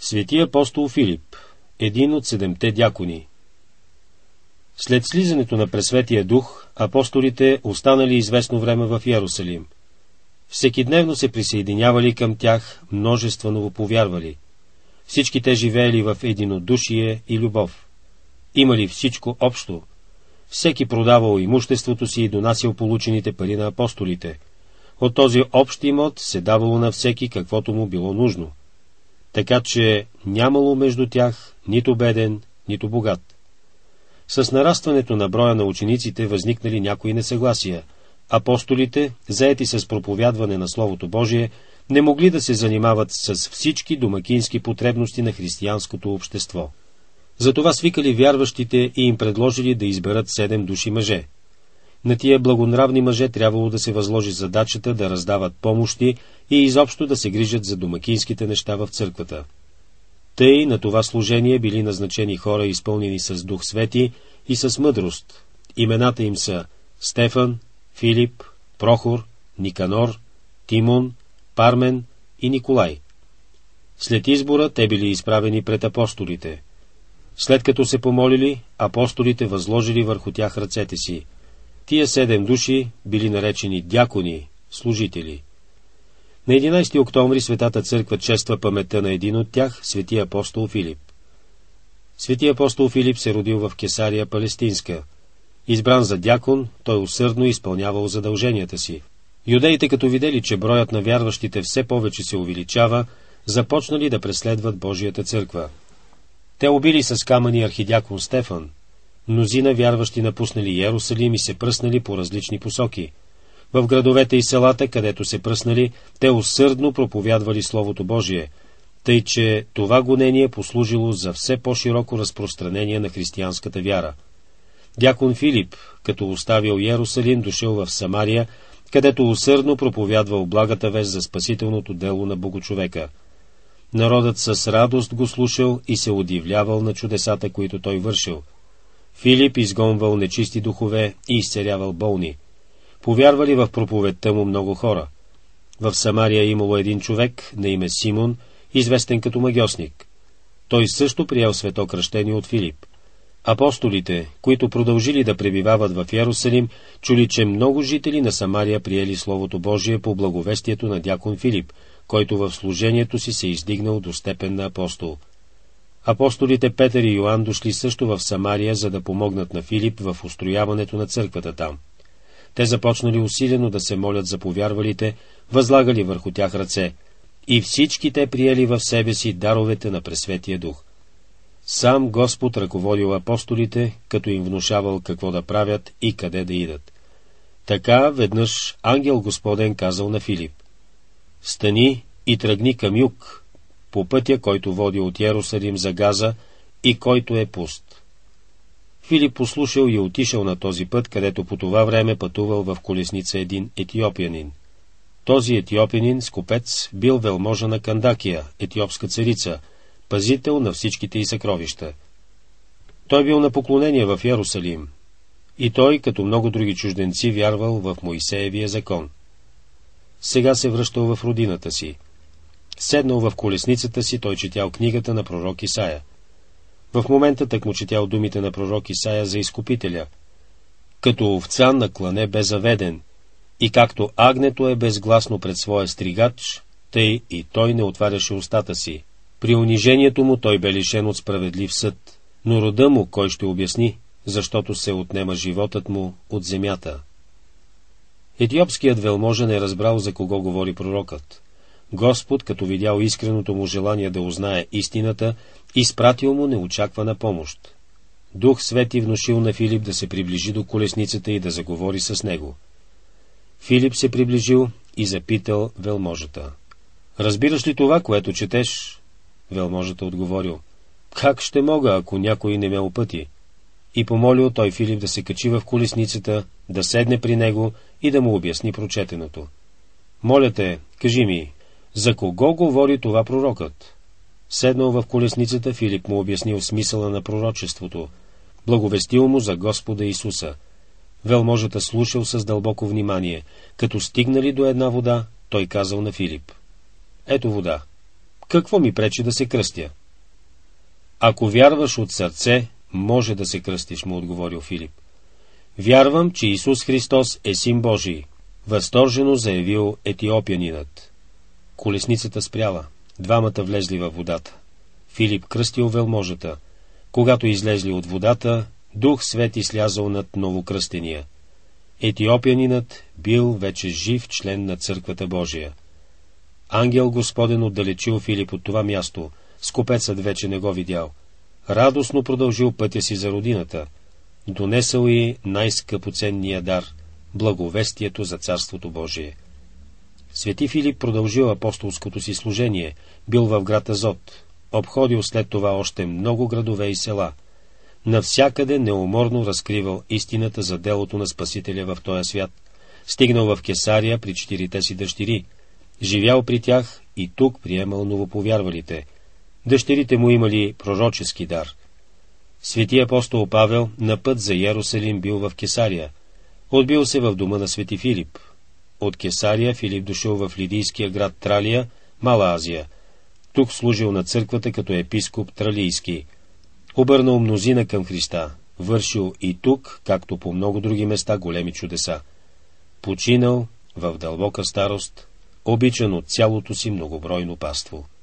Свети апостол Филип, един от 7 дякони. След слизането на Пресветия Дух, апостолите останали известно време в Йерусалим. Всекидневно се присъединявали към тях множество новоповярвали. Всички те живеели в единодушие и любов. Имали всичко общо. Всеки продавал имуществото си и донасял получените пари на апостолите. От този общ имот се давало на всеки каквото му било нужно. Така че нямало между тях нито беден, нито богат. С нарастването на броя на учениците възникнали някои несъгласия. Апостолите, заети с проповядване на Словото Божие, не могли да се занимават с всички домакински потребности на християнското общество. Затова свикали вярващите и им предложили да изберат 7 души мъже. На тия благонравни мъже трябвало да се възложи задачата да раздават помощи и изобщо да се грижат за домакинските неща в църквата. Тъй на това служение били назначени хора, изпълнени с Дух Свети и с мъдрост. Имената им са Стефан, Филип, Прохор, Никанор, Тимон, Пармен и Николай. След избора те били изправени пред апостолите. След като се помолили, апостолите възложили върху тях ръцете си. Тия 7 души били наречени дякони, служители. На 11 октомври Светата църква чества паметта на един от тях, свети апостол Филип. Свети апостол Филип се родил в Кесария Палестинска. Избран за дякон, той усърдно изпълнявал задълженията си. Юдеите, като видели, че броят на вярващите все повече се увеличава, започнали да преследват Божията църква. Те убили с камъни архидякон Стефан. Мнозина вярващи напуснали Йерусалим и се пръснали по различни посоки. В градовете и селата, където се пръснали, те усърдно проповядвали Словото Божие, тъй че това гонение послужило за все по-широко разпространение на християнската вяра. Дякон Филип, като оставил Йерусалим, дошъл в Самария, където усърдно проповядвал благата вест за спасителното дело на богочовека. Народът с радост го слушал и се удивлявал на чудесата, които той вършил. Филип изгонвал нечисти духове и изцелявал болни. Повярвали в проповедта му много хора. В Самария имало един човек на име Симон, известен като магьосник. Той също приел свето кръщение от Филип. Апостолите, които продължили да пребивават в Йерусалим, чули, че много жители на Самария приели Словото Божие по благовестието на дякон Филип, който в служението си се издигнал до степен на апостол. Апостолите Петър и Йоан дошли също в Самария, за да помогнат на Филип в устрояването на църквата там. Те започнали усилено да се молят за повярвалите, възлагали върху тях ръце, и всички те приели в себе си даровете на Пресветия Дух. Сам Господ ръководил апостолите, като им внушавал какво да правят и къде да идат. Така веднъж ангел Господен казал на Филип: „Стани и тръгни към юг, по пътя, който води от Йерусалим за Газа и който е пуст.” Филип послушал и отишъл на този път, където по това време пътувал в колесница един етиопянин. Този етиопянин, скопец, бил велможа на Кандакия, етиопска царица, пазител на всичките й съкровища. Той бил на поклонение в Йерусалим. И той, като много други чужденци, вярвал в Моисеевия закон. Сега се връщал в родината си. Седнал в колесницата си, той четял книгата на пророк Исаия. В момента тъкмо четял думите на пророк Исаия за изкупителя. Като овца на клане бе заведен, и както агнето е безгласно пред своя стригач, тъй и той не отваряше устата си. При унижението му той бе лишен от справедлив съд, но рода му кой ще обясни, защото се отнема животът му от земята. Етиопският велможа не разбрал за кого говори пророкът. Господ, като видял искреното му желание да узнае истината, изпратил му неочаквана помощ. Дух Свети внушил на Филип да се приближи до колесницата и да заговори с него. Филип се приближил и запитал велможата: „Разбираш ли това, което четеш?” Велможата отговорил: „Как ще мога, ако някой не ме опъти?” И помолил той Филип да се качи в колесницата, да седне при него и да му обясни прочетеното. „Моля те, кажи ми, за кого говори това пророкът?” Седнал в колесницата, Филип му обяснил смисъла на пророчеството, благовестил му за Господа Исуса. Велможата слушал с дълбоко внимание. Като стигнали до една вода, той казал на Филип: „Ето вода. Какво ми пречи да се кръстя? Ако вярваш от сърце, може да се кръстиш, му отговорил Филип. Вярвам, че Исус Христос е Син Божий, възторжено заявил етиопянинът. Колесницата спряла, двамата влезли във водата. Филип кръстил велможата. Когато излезли от водата, Дух Свети слязал над новокръстения. Етиопянинът бил вече жив член на Църквата Божия. Ангел Господен отдалечил Филип от това място, скопецът вече не го видял. Радостно продължил пътя си за родината. Донесъл и най-скъпоценния дар — благовестието за Царството Божие. Свети Филип продължил апостолското си служение, бил в град Азот, обходил след това още много градове и села. Навсякъде неуморно разкривал истината за делото на Спасителя в този свят. Стигнал в Кесария при 4 си дъщери, живял при тях и тук приемал новоповярвалите. Дъщерите му имали пророчески дар. Свети апостол Павел на път за Йерусалим бил в Кесария. Отбил се в дома на свети Филип. От Кесария Филип дошъл в лидийския град Тралия, Мала Азия. Тук служил на църквата като епископ тралийски. Обърнал мнозина към Христа, вършил и тук, както по много други места, големи чудеса. Починал в дълбока старост, обичан от цялото си многобройно паство.